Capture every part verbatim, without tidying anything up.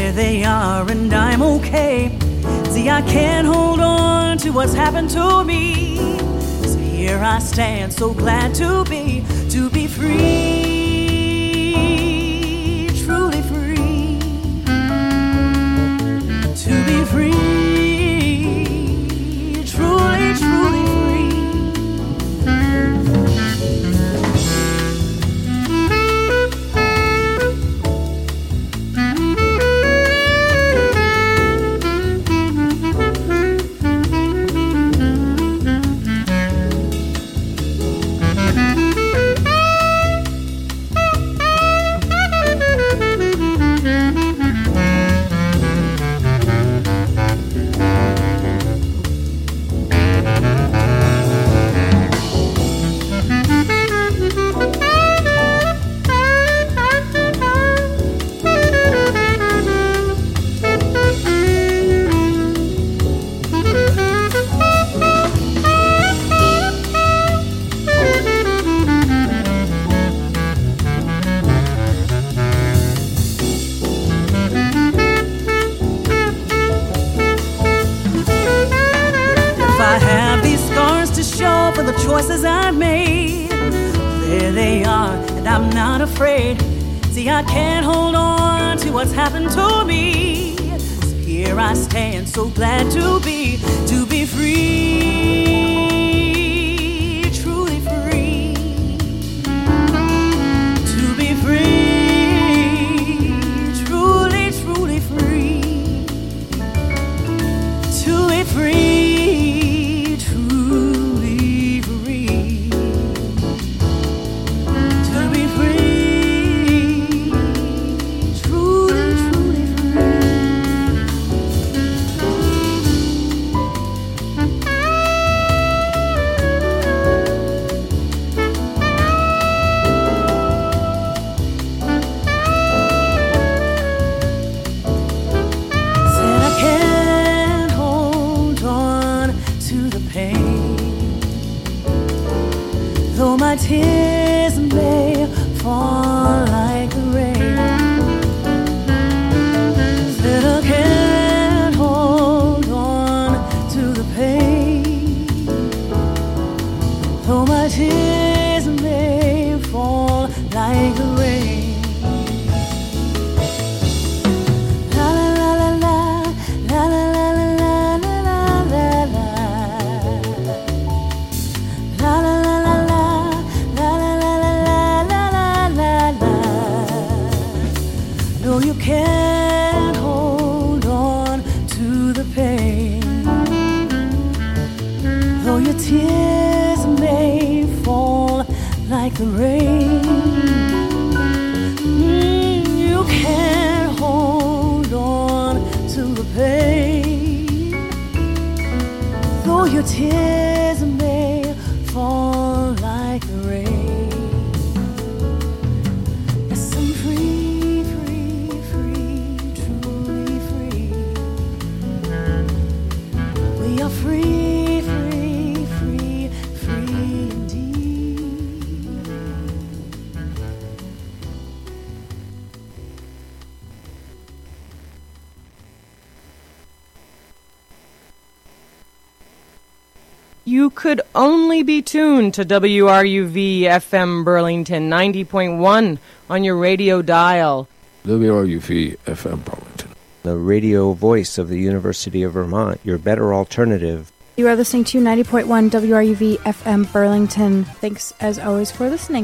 There they are, and I'm okay. See, I can't hold on to what's happened to me. So here I stand, so glad to be, to be free, truly free, to be free, truly, truly free. Choices I've made, there they are, and I'm not afraid. See, I can't hold on to what's happened to me. So here I stand, so glad to be, to be free, truly free, to be free, truly, truly free, to be free. My tears may fall like the rain, that I can't hold on to the pain. Though my tears may fall like the rain. La la la la la, la la la la la la la la, la la la la. No, you can't hold on to the pain. Though your tears may fall like the rain, mm, you can't hold on to the pain. Though your tears may fall like the rain. Yes, I'm free. Free, free, free, free indeed. You could only be tuned to W R U V F M Burlington ninety point one on your radio dial. W R U V F M Burlington, the radio voice of the University of Vermont, your better alternative. You are listening to ninety point one W R U V F M Burlington. Thanks, as always, for listening.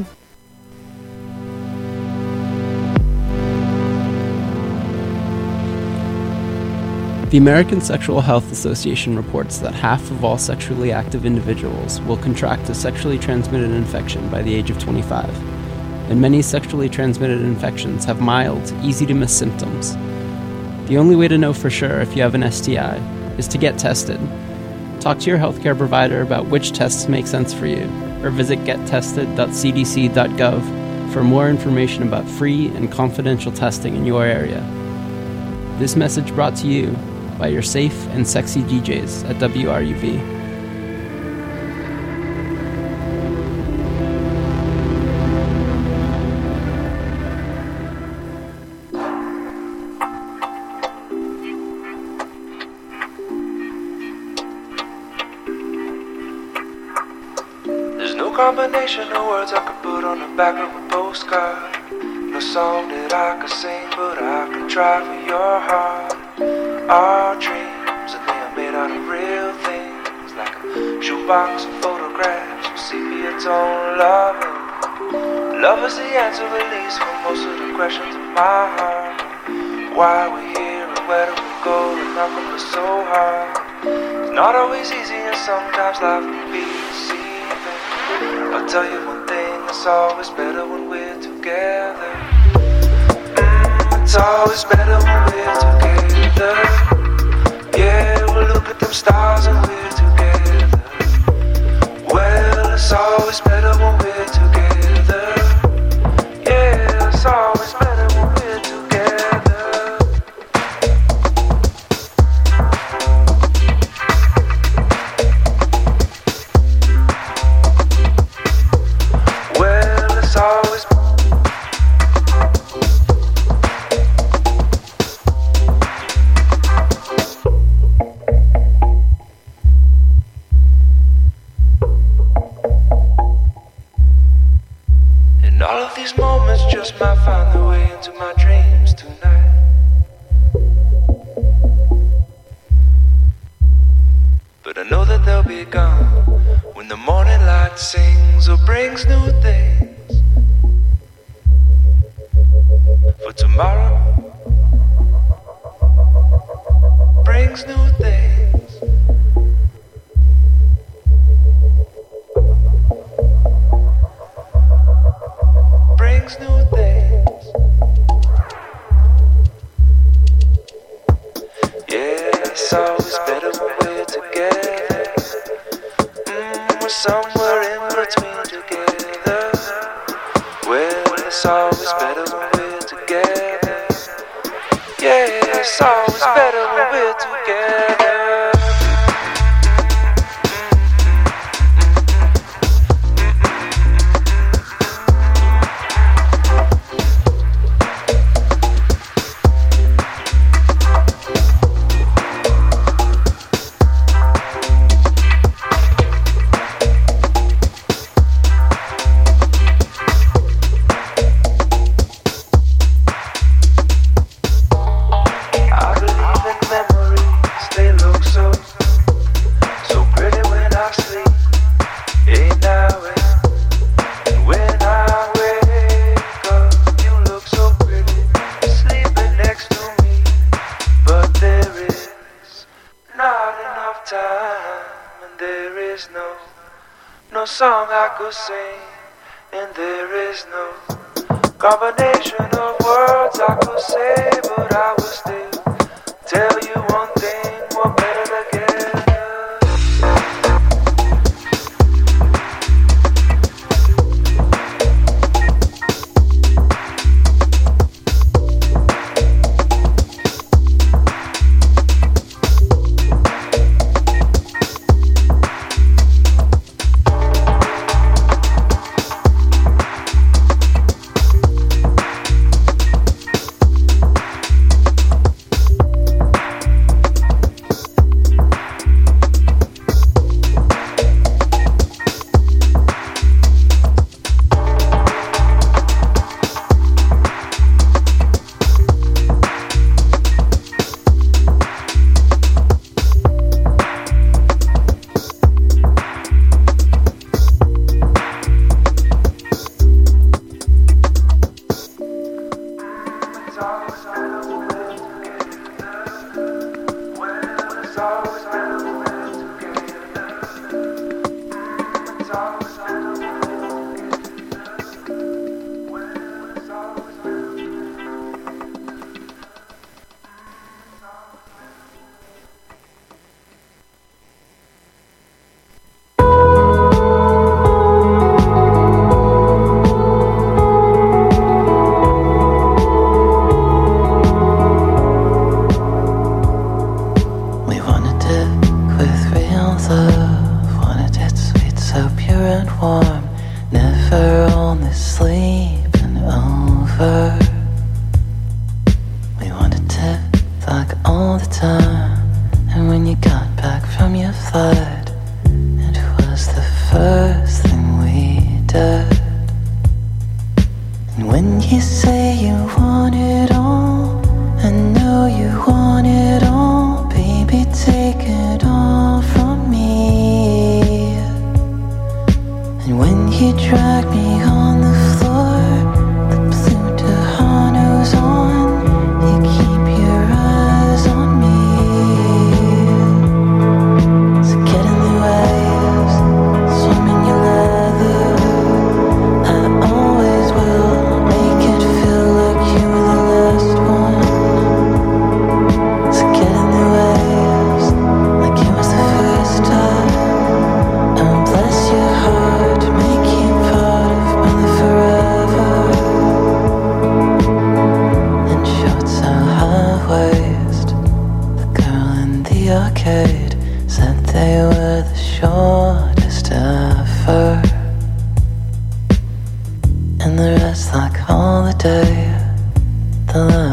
The American Sexual Health Association reports that half of all sexually active individuals will contract a sexually transmitted infection by the age of twenty-five. And many sexually transmitted infections have mild, easy-to-miss symptoms. The only way to know for sure if you have an S T I is to get tested. Talk to your healthcare provider about which tests make sense for you, or visit get tested dot c d c dot gov for more information about free and confidential testing in your area. This message brought to you by your safe and sexy D Js at W R U V. combination of words I could put on the back of a postcard. No song that I could sing, but I could try for your heart. Our dreams, and they are made out of real things, like a shoebox of photographs with sepia tone loving. Love is the answer, at least, for most of the questions in my heart. Why we're here and where do we go, and how come it's so hard? It's not always easy, and sometimes life can be deceiving. I'll tell you one thing, it's always better when we're together. Mm, it's always better when we're together. Yeah, we'll look at them stars and we're together. Well, it's always better when we're together. Yeah, it's always better when we're together. Well, it's always and all of these moments just might find their way into my dreams tonight. But I know that they'll be gone when the morning light sings or brings new things. For tomorrow brings new things. Brings new things. Yeah, it's always better when we're together. Mm, we're somewhere in between together. Well, it's always better when we're together. Yeah, it's always better when we're together. Song I could sing, and there is no combination of words I could say, but I will still tell you one thing, we're better together. all the time. And when you got back from your flight, it was the first thing we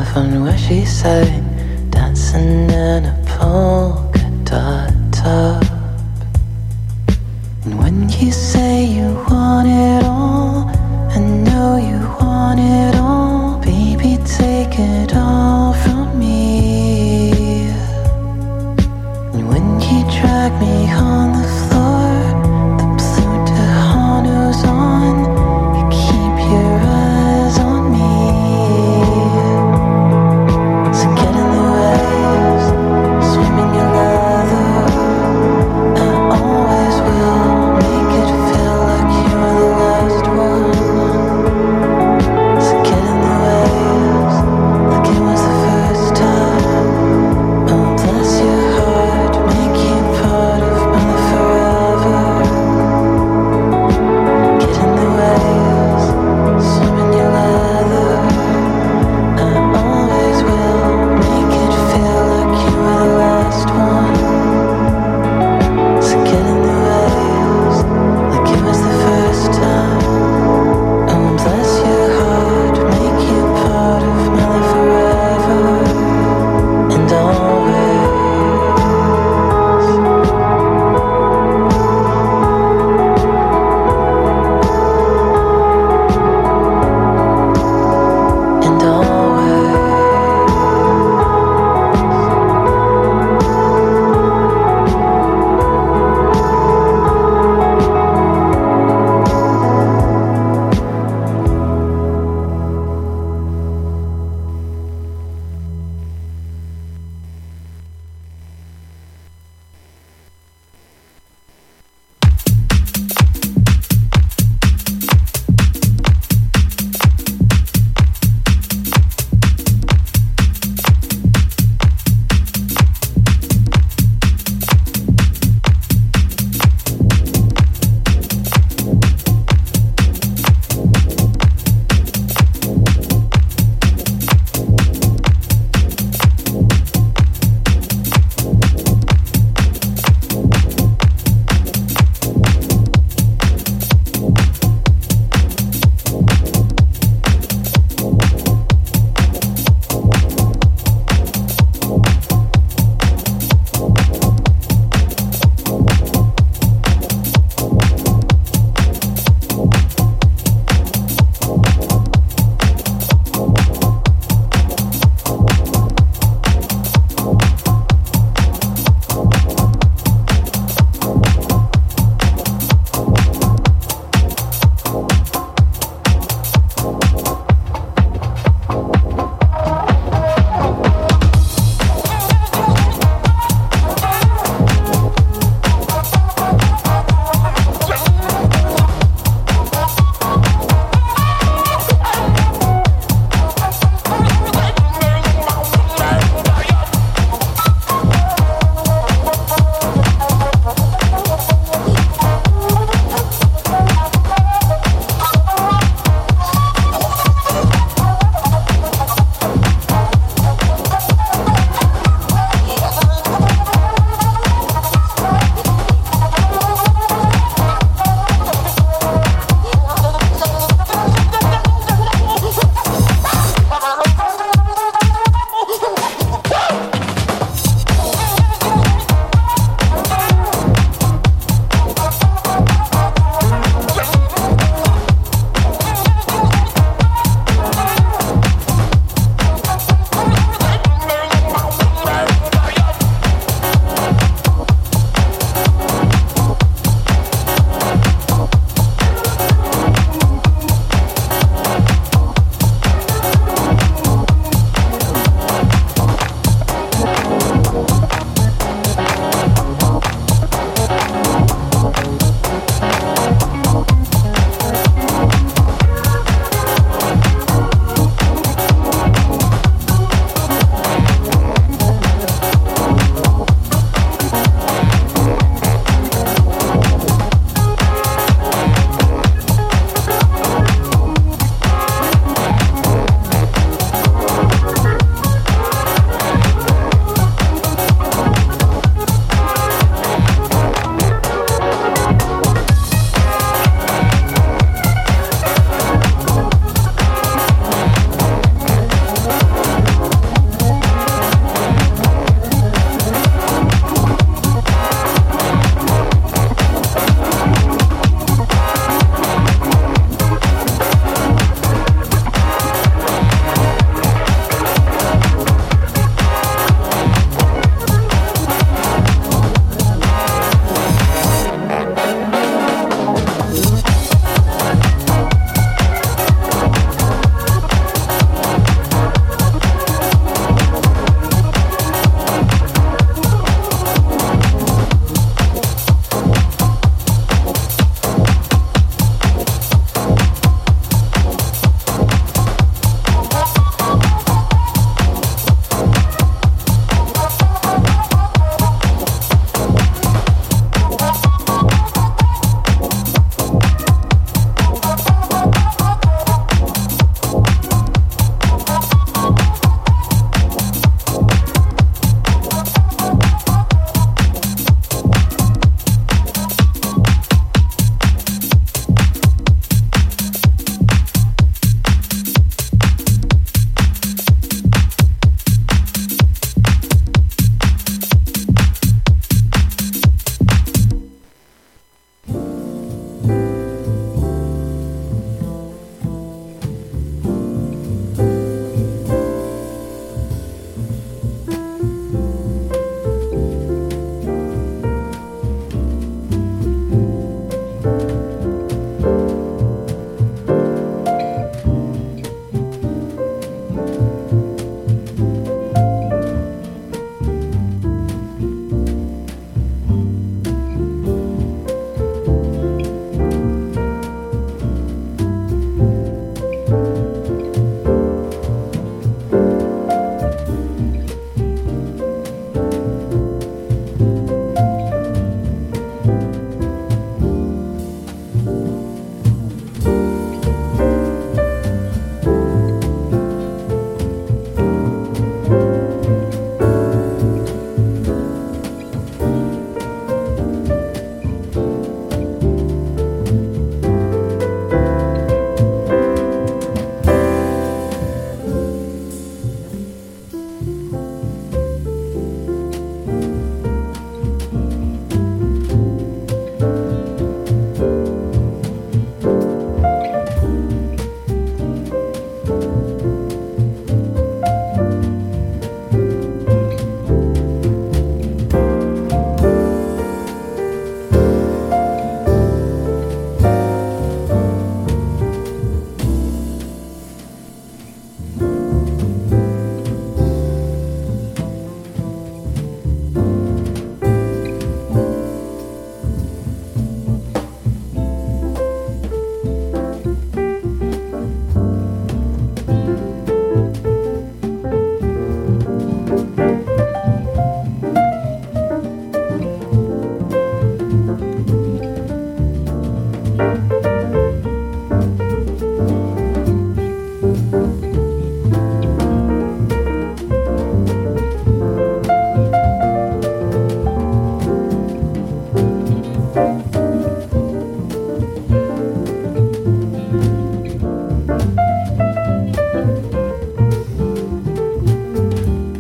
from where she sang, dancing in a polka dot top. And when you say you want it all, I know you want it all. Baby, take it all.